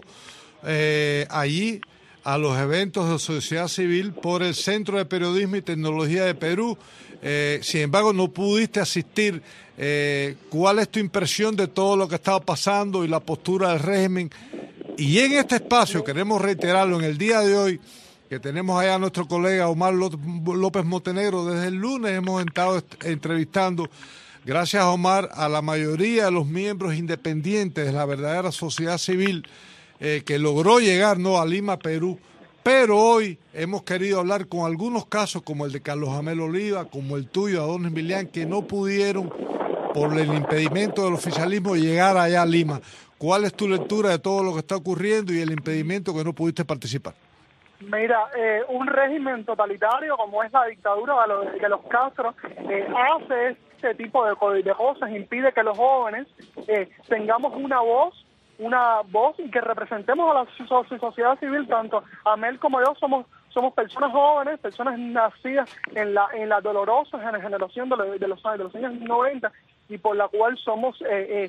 eh, allí a los eventos de sociedad civil por el Centro de Periodismo y Tecnología de Perú. Eh, sin embargo, no pudiste asistir. Eh, ¿Cuál es tu impresión de todo lo que estaba pasando y la postura del régimen? Y en este espacio, queremos reiterarlo, en el día de hoy, que tenemos allá a nuestro colega Omar López Montenegro, desde el lunes hemos estado entrevistando, gracias a Omar, a la mayoría de los miembros independientes de la verdadera sociedad civil eh, que logró llegar no a Lima, Perú, pero hoy hemos querido hablar con algunos casos como el de Carlos Jamel Oliva, como el tuyo, Adonis Milián, que no pudieron, por el impedimento del oficialismo, llegar allá a Lima. ¿Cuál es tu lectura de todo lo que está ocurriendo y el impedimento que no pudiste participar? Mira, eh, un régimen totalitario como es la dictadura de los, de los Castro eh, hace este tipo de, de cosas, impide que los jóvenes eh, tengamos una voz, una voz y que representemos a la sociedad civil. Tanto Amel como yo somos somos personas jóvenes, personas nacidas en la en la dolorosa generación de los, de los, de los años noventa y por la cual somos eh, eh,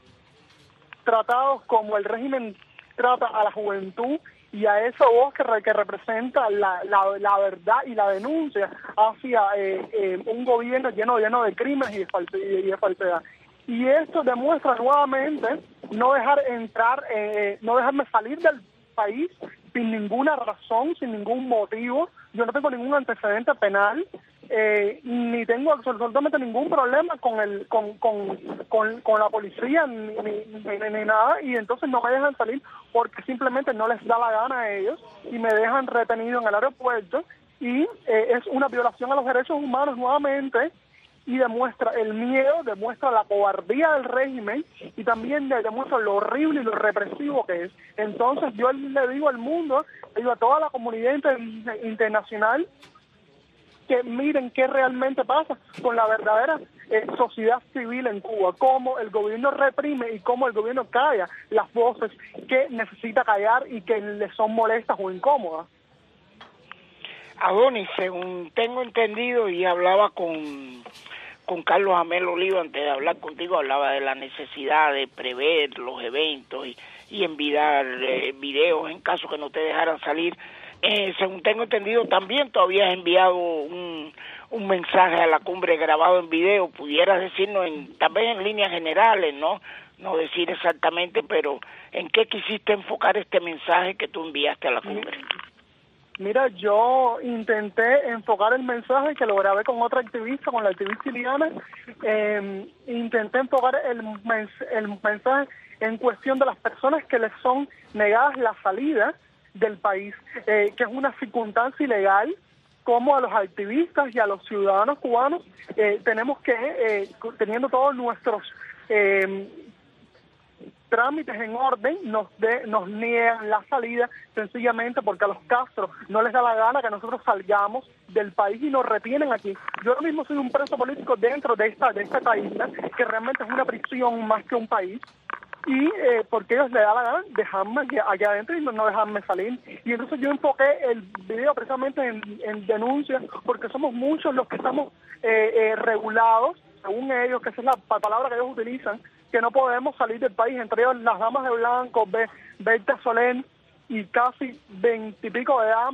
tratados como el régimen trata a la juventud y a esa voz que, re, que representa la, la, la verdad y la denuncia hacia eh, eh, un gobierno lleno lleno de crímenes y de, fal, y de falsedad. Y esto demuestra nuevamente no dejar entrar, eh, no dejarme salir del país sin ninguna razón, sin ningún motivo. Yo no tengo ningún antecedente penal, eh, ni tengo absolutamente ningún problema con el con con, con, con la policía ni, ni, ni, ni nada, y entonces no me dejan salir porque simplemente no les da la gana a ellos y me dejan retenido en el aeropuerto y eh, es una violación a los derechos humanos nuevamente y demuestra el miedo, demuestra la cobardía del régimen y también demuestra lo horrible y lo represivo que es. Entonces yo le digo al mundo, le digo a toda la comunidad inter internacional que miren qué realmente pasa con la verdadera eh, sociedad civil en Cuba, cómo el gobierno reprime y cómo el gobierno calla las voces que necesita callar y que le son molestas o incómodas. Adonis, según tengo entendido y hablaba con, con Carlos Jamel Oliva antes de hablar contigo, hablaba de la necesidad de prever los eventos y, y enviar eh, videos en caso que no te dejaran salir. Eh, según tengo entendido, también tú habías enviado un, un mensaje a la cumbre grabado en video. Pudieras decirnos, en, tal vez en líneas generales, ¿no? No decir exactamente, pero ¿en qué quisiste enfocar este mensaje que tú enviaste a la cumbre? Mira, yo intenté enfocar el mensaje que lo grabé con otra activista, con la activista Iliana. Eh, intenté enfocar el, mens el mensaje en cuestión de las personas que les son negadas la salida del país, eh, que es una circunstancia ilegal, como a los activistas y a los ciudadanos cubanos eh, tenemos que, eh, teniendo todos nuestros eh, trámites en orden, nos de, nos niegan la salida sencillamente porque a los Castro no les da la gana que nosotros salgamos del país y nos retienen aquí. Yo ahora mismo soy un preso político dentro de esta de esta isla, que realmente es una prisión más que un país, y eh, porque ellos les da la gana dejarme allá, allá adentro y no, no dejarme salir. Y entonces yo enfoqué el video precisamente en, en denuncias, porque somos muchos los que estamos eh, eh, regulados, según ellos, que esa es la palabra que ellos utilizan, que no podemos salir del país, entre ellos las damas de blanco, Be Berta Solén y casi veintipico de damas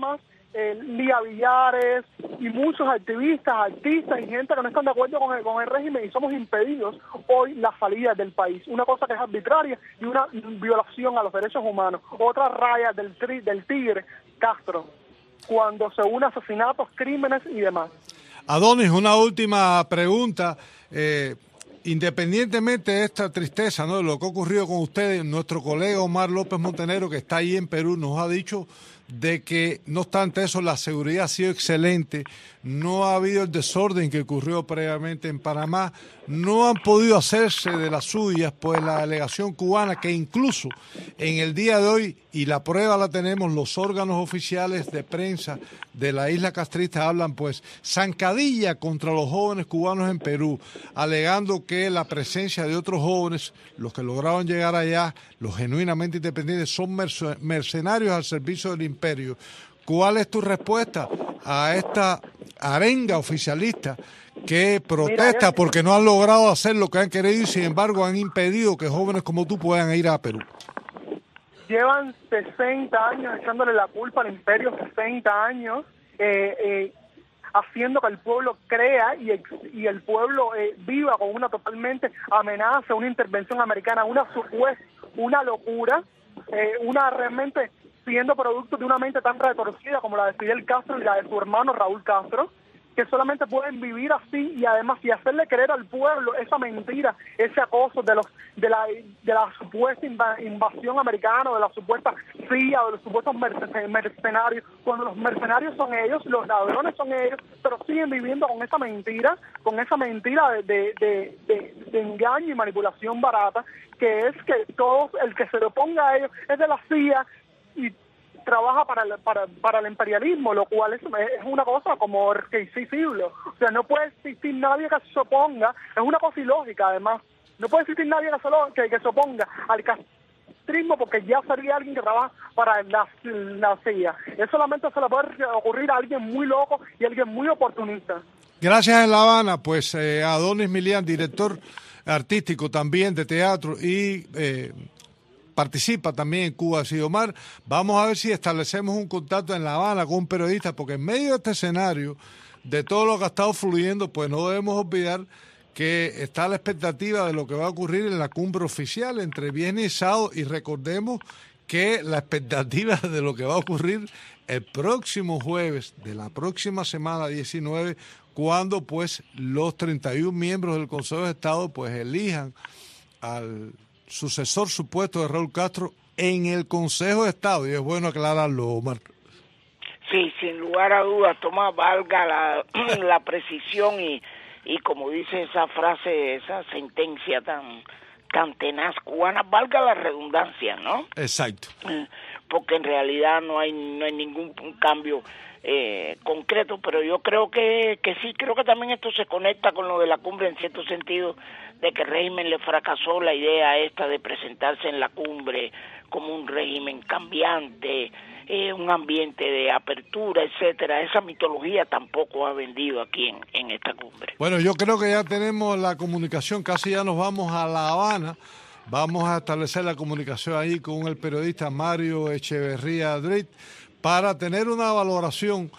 eh, Lía Villares y muchos activistas, artistas y gente que no están de acuerdo con el, con el régimen y somos impedidos hoy la salida del país. Una cosa que es arbitraria y una violación a los derechos humanos. Otra raya del, tri, del tigre Castro, cuando se une asesinatos, crímenes y demás. Adonis, una última pregunta. Eh, independientemente de esta tristeza, ¿no?, de lo que ha ocurrido con ustedes, nuestro colega Omar López Montenegro, que está ahí en Perú, nos ha dicho de que, no obstante eso, la seguridad ha sido excelente, no ha habido el desorden que ocurrió previamente en Panamá, no han podido hacerse de las suyas, pues la delegación cubana, que incluso en el día de hoy, y la prueba la tenemos, los órganos oficiales de prensa de la isla castrista hablan, pues, zancadilla contra los jóvenes cubanos en Perú, alegando que la presencia de otros jóvenes, los que lograron llegar allá, los genuinamente independientes, son mercenarios al servicio del imperio. ¿Cuál es tu respuesta a esta arenga oficialista que protesta porque no han logrado hacer lo que han querido y sin embargo han impedido que jóvenes como tú puedan ir a Perú? Llevan sesenta años echándole la culpa al imperio, sesenta años, eh, eh, haciendo que el pueblo crea y, y el pueblo eh, viva con una totalmente amenaza, una intervención americana, una supuesta, una locura, eh, una realmente siendo producto de una mente tan retorcida como la de Fidel Castro y la de su hermano Raúl Castro, que solamente pueden vivir así y además y hacerle creer al pueblo esa mentira, ese acoso de los de la de la supuesta invasión americana, de la supuesta C I A, de los supuestos mercenarios, cuando los mercenarios son ellos, los ladrones son ellos, pero siguen viviendo con esa mentira, con esa mentira de, de, de, de, de engaño y manipulación barata, que es que todo el que se le oponga a ellos es de la C I A y trabaja para el, para, para el imperialismo, lo cual es, es una cosa como irresistible. O sea, no puede existir nadie que se oponga, es una cosa ilógica además, no puede existir nadie que se, lo, que, que se oponga al castrismo porque ya sería alguien que trabaja para la, la C I A. Eso solamente se le puede ocurrir a alguien muy loco y a alguien muy oportunista. Gracias en La Habana, pues eh, Adonis Milián, director artístico también de teatro y... Eh, participa también en Cuba, Omar. Vamos a ver si establecemos un contacto en La Habana con un periodista, porque en medio de este escenario, de todo lo que ha estado fluyendo, pues no debemos olvidar que está la expectativa de lo que va a ocurrir en la cumbre oficial entre viernes y sábado, y recordemos que la expectativa de lo que va a ocurrir el próximo jueves de la próxima semana diecinueve, cuando pues los treinta y un miembros del Consejo de Estado pues elijan al sucesor supuesto de Raúl Castro en el Consejo de Estado, y es bueno aclararlo, Omar. Sí, sin lugar a dudas, Tomás, valga la, la precisión y, y como dice esa frase, esa sentencia tan tan tenaz cubana, valga la redundancia, ¿no? Exacto. Porque en realidad no hay no hay ningún cambio eh, concreto, pero yo creo que, que sí, creo que también esto se conecta con lo de la cumbre en cierto sentido, de que el régimen le fracasó la idea esta de presentarse en la cumbre como un régimen cambiante, eh, un ambiente de apertura, etcétera. Esa mitología tampoco ha vendido aquí en, en esta cumbre. Bueno, yo creo que ya tenemos la comunicación, casi ya nos vamos a La Habana. Vamos a establecer la comunicación ahí con el periodista Mario Echeverría Drit para tener una valoración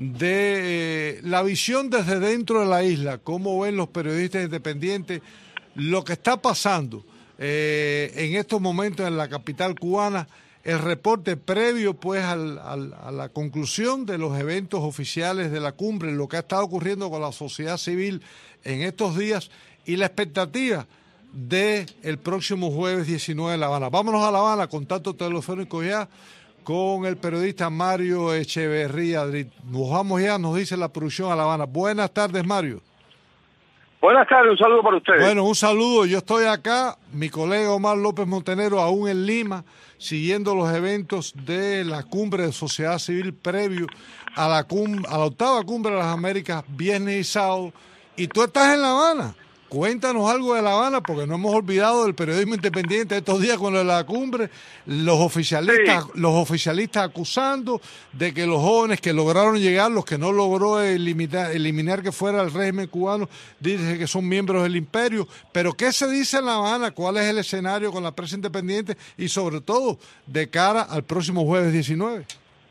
de eh, la visión desde dentro de la isla, cómo ven los periodistas independientes lo que está pasando eh, en estos momentos en la capital cubana, el reporte previo pues al, al, a la conclusión de los eventos oficiales de la cumbre, lo que ha estado ocurriendo con la sociedad civil en estos días y la expectativa de el próximo jueves diecinueve en La Habana. Vámonos a La Habana, contacto telefónico ya con el periodista Mario Echeverría. Nos vamos ya, nos dice la producción a La Habana. Buenas tardes, Mario. Buenas tardes, un saludo para ustedes. Bueno, un saludo. Yo estoy acá, mi colega Omar López Montenegro, aún en Lima, siguiendo los eventos de la cumbre de sociedad civil previo a la, cum a la octava cumbre de las Américas, viernes y sábado. Y tú estás en La Habana. Cuéntanos algo de La Habana, porque no hemos olvidado del periodismo independiente estos días con la cumbre, los oficialistas, sí. los oficialistas acusando de que los jóvenes que lograron llegar, los que no logró eliminar, eliminar que fuera el régimen cubano, dicen que son miembros del imperio. Pero ¿qué se dice en La Habana? ¿Cuál es el escenario con la prensa independiente? Y sobre todo, de cara al próximo jueves diecinueve.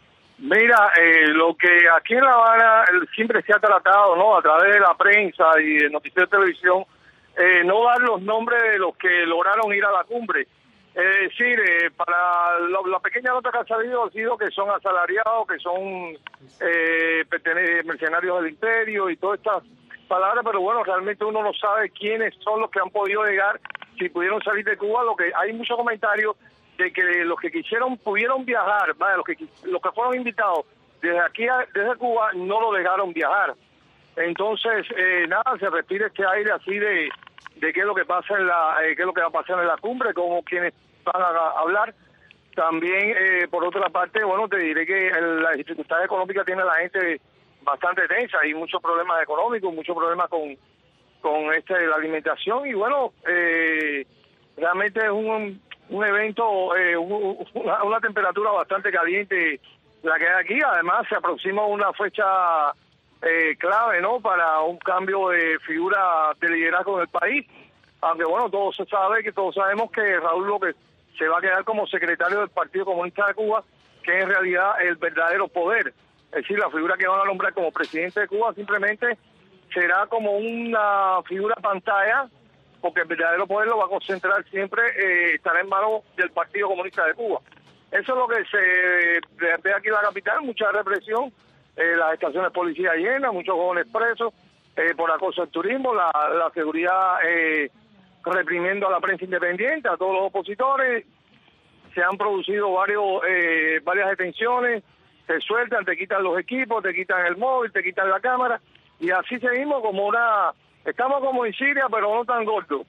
Mira, eh, lo que aquí en La Habana siempre se ha tratado, ¿no? A través de la prensa y de noticias de televisión, eh, no dar los nombres de los que lograron ir a la cumbre. Es decir, eh, para lo, la pequeña nota que ha salido ha sido que son asalariados, que son eh, mercenarios del imperio y todas estas palabras, pero bueno, realmente uno no sabe quiénes son los que han podido llegar, si pudieron salir de Cuba. Lo que hay muchos comentarios de que los que quisieron pudieron viajar, ¿vale? los que los que fueron invitados desde aquí a, desde Cuba no lo dejaron viajar. Entonces, eh, nada, se respira este aire así de de qué es lo que pasa en la eh, qué es lo que va a pasar en la cumbre, cómo quienes van a, a hablar. También, eh, por otra parte, bueno, te diré que el, las dificultades económicas tiene la gente bastante tensa, hay muchos problemas económicos, muchos problemas con con este la alimentación y bueno, eh, realmente es un un evento, eh, una, una temperatura bastante caliente la que hay aquí. Además, se aproxima una fecha Eh, clave, ¿no? Para un cambio de figura de liderazgo en el país, aunque bueno, todo se sabe, que todos sabemos que Raúl López se va a quedar como secretario del Partido Comunista de Cuba, que es en realidad el verdadero poder, es decir, la figura que van a nombrar como presidente de Cuba simplemente será como una figura pantalla, porque el verdadero poder lo va a concentrar siempre, eh, estará en manos del Partido Comunista de Cuba. Eso es lo que se ve aquí en la capital, mucha represión. Eh, las estaciones de policía llenas, muchos jóvenes presos eh, por acoso al turismo, la, la seguridad eh, reprimiendo a la prensa independiente, a todos los opositores. Se han producido varios eh, varias detenciones, te sueltan, te quitan los equipos, te quitan el móvil, te quitan la cámara, y así seguimos como una... Estamos como en Siria, pero no tan gordos.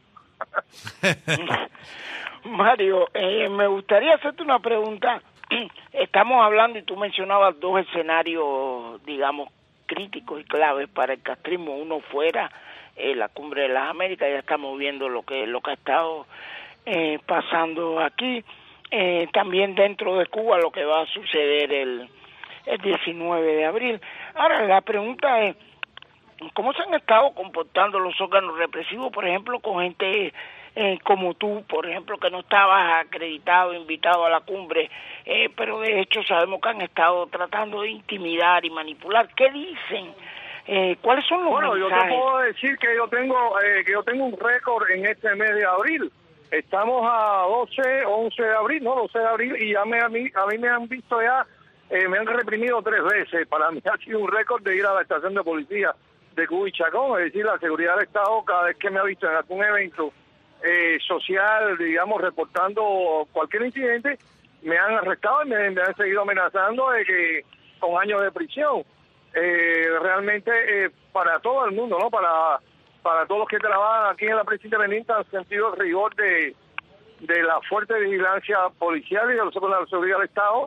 Mario, eh, me gustaría hacerte una pregunta. Estamos hablando, y tú mencionabas dos escenarios, digamos, críticos y claves para el castrismo. Uno fuera eh, la Cumbre de las Américas, ya estamos viendo lo que lo que ha estado eh, pasando aquí. Eh, también dentro de Cuba lo que va a suceder el, el diecinueve de abril. Ahora, la pregunta es, ¿cómo se han estado comportando los órganos represivos, por ejemplo, con gente... Eh, como tú, por ejemplo, que no estabas acreditado, invitado a la cumbre, eh, pero de hecho sabemos que han estado tratando de intimidar y manipular? ¿Qué dicen? Eh, ¿Cuáles son los bueno, mensajes? Bueno, yo te puedo decir que yo tengo eh, que yo tengo un récord en este mes de abril. Estamos a doce, once de abril, no, doce de abril, y ya me, a, mí, a mí me han visto ya, eh, me han reprimido tres veces. Para mí ha sido un récord de ir a la estación de policía de Cuba y Chacón, es decir, la seguridad del Estado cada vez que me ha visto en algún evento Eh, social, digamos, reportando cualquier incidente, me han arrestado y me, me han seguido amenazando de que con años de prisión. Eh, realmente eh, para todo el mundo, ¿no? Para para todos los que trabajan aquí en la prensa independiente han sentido el rigor de, de la fuerte vigilancia policial y de los órganos de seguridad del Estado,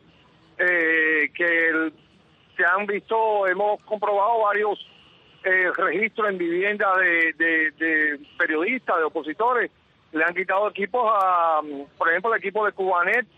eh, que el, se han visto, hemos comprobado varios eh, registros en vivienda de, de, de periodistas, de opositores. Le han quitado equipos a, por ejemplo, el equipo de Cubanet,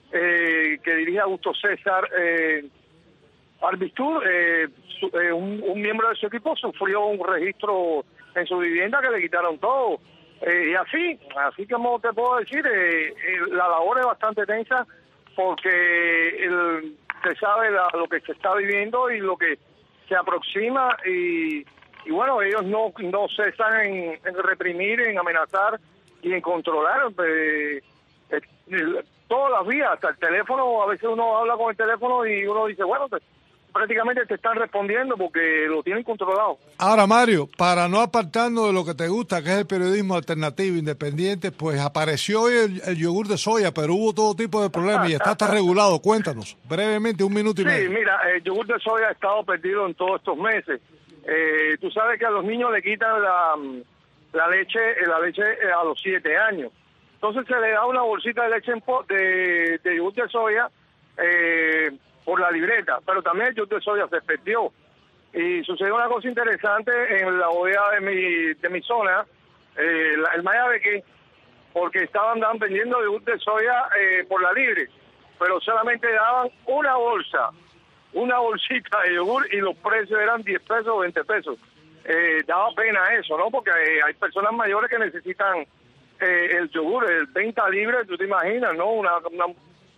eh, que dirige Augusto César eh, Arbistur, eh, su, eh, un, un miembro de su equipo sufrió un registro en su vivienda que le quitaron todo. Eh, y así, así como te puedo decir, eh, eh, la labor es bastante tensa porque el, se sabe la, lo que se está viviendo y lo que se aproxima y, y bueno, ellos no, no cesan en, en reprimir, en amenazar y en controlar eh, eh, todas las vías, hasta el teléfono. A veces uno habla con el teléfono y uno dice, bueno, te, prácticamente te están respondiendo porque lo tienen controlado. Ahora, Mario, para no apartarnos de lo que te gusta, que es el periodismo alternativo, independiente, pues apareció hoy el, el yogur de soya, pero hubo todo tipo de problemas y está hasta regulado. Cuéntanos, brevemente, un minuto y sí, medio. Sí, mira, el yogur de soya ha estado perdido en todos estos meses. Eh, tú sabes que a los niños le quitan la... la leche la leche a los siete años. Entonces se le da una bolsita de leche en po de, de yogur de soya eh, por la libreta, pero también el yogur de soya se perdió. Y sucedió una cosa interesante en la bodega de mi de mi zona, eh, la, el Mayabeque, porque estaban dan, vendiendo yogur de soya eh, por la libre, pero solamente daban una bolsa, una bolsita de yogur y los precios eran diez pesos o veinte pesos. Eh, daba pena eso, ¿no? Porque eh, hay personas mayores que necesitan eh, el yogur, el venta libre, tú te imaginas, ¿no? Una, una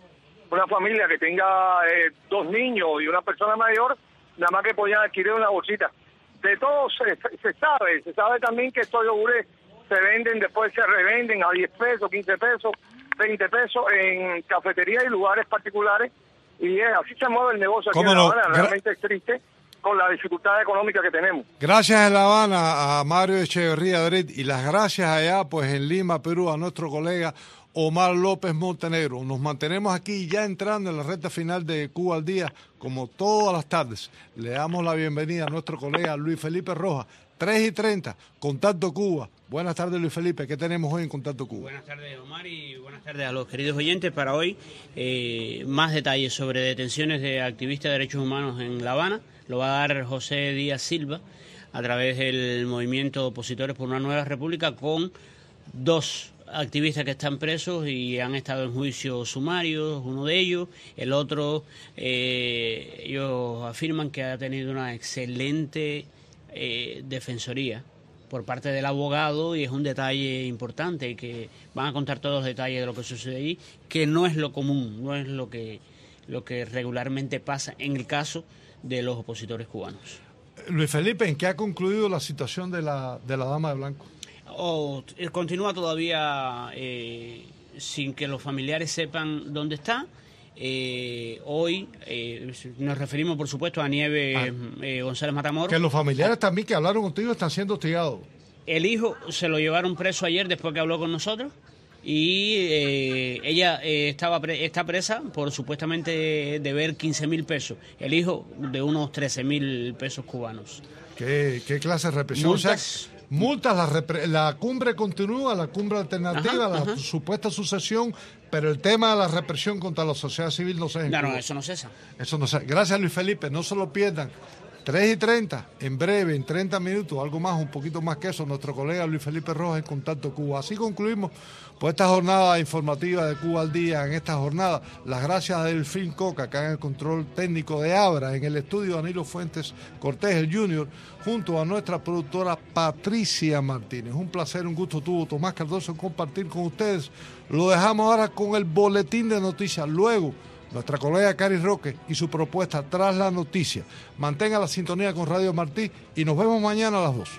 una familia que tenga eh, dos niños y una persona mayor, nada más que podían adquirir una bolsita. De todo se, se sabe, se sabe también que estos yogures se venden, después se revenden a diez pesos, quince pesos, veinte pesos en cafeterías y lugares particulares, y eh, así se mueve el negocio aquí en La Habana. No? Realmente es triste con la dificultad económica que tenemos. Gracias en La Habana a Mario Echeverría Dret, y las gracias allá pues en Lima, Perú, a nuestro colega Omar López Montenegro. Nos mantenemos aquí ya entrando en la recta final de Cuba al Día, como todas las tardes. Le damos la bienvenida a nuestro colega Luis Felipe Rojas, tres y treinta, Contacto Cuba. Buenas tardes, Luis Felipe. ¿Qué tenemos hoy en Contacto Cuba? Buenas tardes, Omar, y buenas tardes a los queridos oyentes. Para hoy, eh, más detalles sobre detenciones de activistas de derechos humanos en La Habana. Lo va a dar José Díaz Silva a través del movimiento Opositores por una Nueva República, con dos activistas que están presos y han estado en juicio sumario, uno de ellos, el otro, eh, ellos afirman que ha tenido una excelente eh, defensoría por parte del abogado, y es un detalle importante, que van a contar todos los detalles de lo que sucede allí, que no es lo común, no es lo que, lo que regularmente pasa en el caso de los opositores cubanos. Luis Felipe, ¿en qué ha concluido la situación de la, de la dama de blanco? Oh, continúa todavía eh, sin que los familiares sepan dónde está. Eh, hoy eh, nos referimos, por supuesto, a Nieves ah, eh, González Matamoros. Que los familiares también que hablaron contigo están siendo hostigados. El hijo se lo llevaron preso ayer después que habló con nosotros, y eh, ella eh, estaba pre está presa por supuestamente deber quince mil pesos. El hijo de unos trece mil pesos cubanos. ¿Qué, qué clase de represión? Multas. O sea, multas, la, repre la cumbre continúa, la cumbre alternativa, ajá, la ajá. supuesta sucesión, pero el tema de la represión contra la sociedad civil no cesa. No, no, eso no cesa. Eso no cesa. Gracias, Luis Felipe, no se lo pierdan. tres y treinta, en breve, en treinta minutos, algo más, un poquito más que eso, nuestro colega Luis Felipe Rojas en Contacto Cuba. Así concluimos pues esta jornada informativa de Cuba al Día. En esta jornada, las gracias del Film Coca, acá en el control técnico de Abra, en el estudio Danilo Fuentes Cortés, el Junior, junto a nuestra productora Patricia Martínez. Un placer, un gusto tuvo Tomás Cardoso compartir con ustedes. Lo dejamos ahora con el boletín de noticias. Luego, nuestra colega Cari Roque y su propuesta Tras la Noticia. Mantenga la sintonía con Radio Martí y nos vemos mañana a las dos.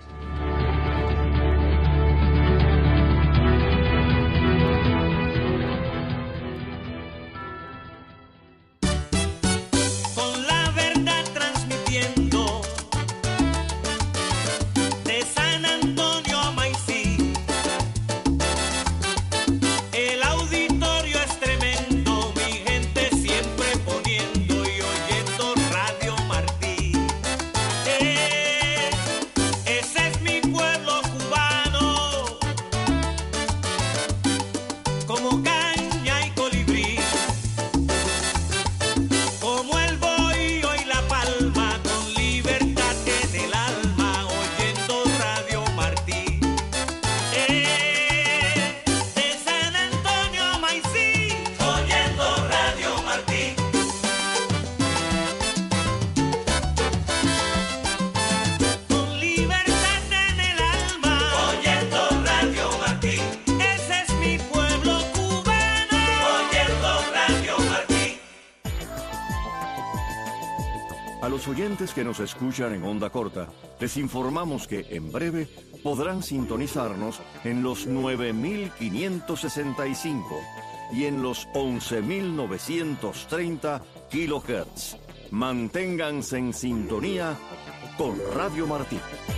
A los oyentes que nos escuchan en onda corta, les informamos que en breve podrán sintonizarnos en los nueve mil quinientos sesenta y cinco y en los once mil novecientos treinta kilohertz. Manténganse en sintonía con Radio Martí.